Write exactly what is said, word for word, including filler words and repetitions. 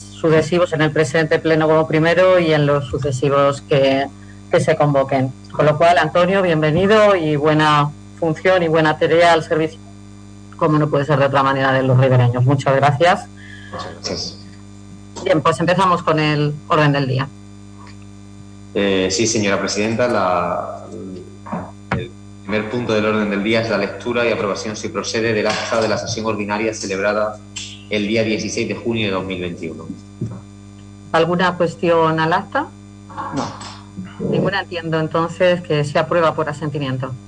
sucesivos, en el presente pleno como primero y en los sucesivos que, que se convoquen. Con lo cual, Antonio, bienvenido y buena función y buena tarea al servicio, como no puede ser de otra manera, de los ribereños. Muchas gracias. Muchas gracias. Bien, pues empezamos con el orden del día. Eh, sí, señora presidenta, la, el primer punto del orden del día es la lectura y aprobación, si procede, del acta de la sesión ordinaria celebrada el día dieciséis de junio de dos mil veintiuno. ¿Alguna cuestión al acta? No. Ninguna. Entiendo entonces que se aprueba por asentimiento.